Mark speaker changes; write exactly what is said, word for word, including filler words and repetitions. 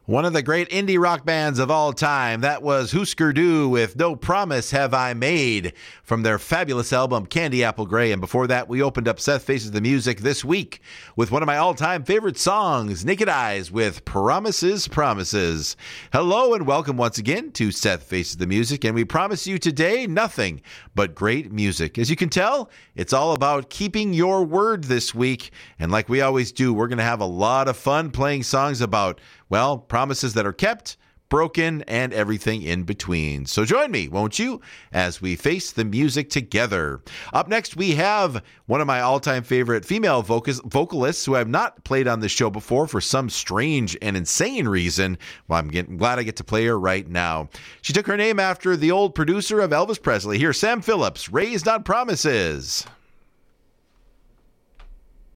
Speaker 1: One of the great indie rock bands of all time. That was Husker Du with No Promise Have I Made from their fabulous album Candy Apple Grey. And before that, we opened up Seth Faces the Music this week with one of my all-time favorite songs, Naked Eyes with Promises, Promises. Hello and welcome once again to Seth Faces the Music. And we promise you today nothing but great music. As you can tell, it's all about keeping your word this week. And like we always do, we're going to have a lot of fun playing songs about, well, promises that are kept, broken, and everything in between. So join me, won't you, as we face the music together. Up next, we have one of my all-time favorite female vocals, vocalists who I've not played on this show before for some strange and insane reason. Well, I'm getting, glad I get to play her right now. She took her name after the old producer of Elvis Presley. Here's Sam Phillips, Raised on Promises.